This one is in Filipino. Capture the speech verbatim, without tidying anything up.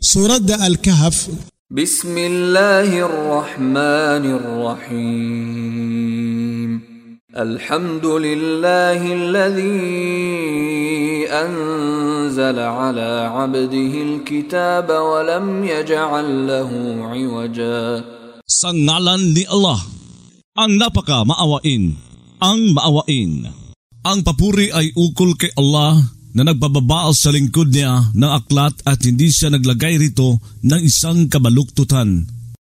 Surah Al-Kahf. Bismillahirrahmanirrahim. Alhamdulillahilladzi anzala ala 'abdihi al-kitaba wa lam yaj'al lahu 'iwaja. Sa ngalan ni Allah, ang napaka maawain, ang maawain. Ang papuri ay ukol kay Allah na nagpababa sa lingkod niya ng aklat at hindi siya naglagay rito ng isang kabaluktutan.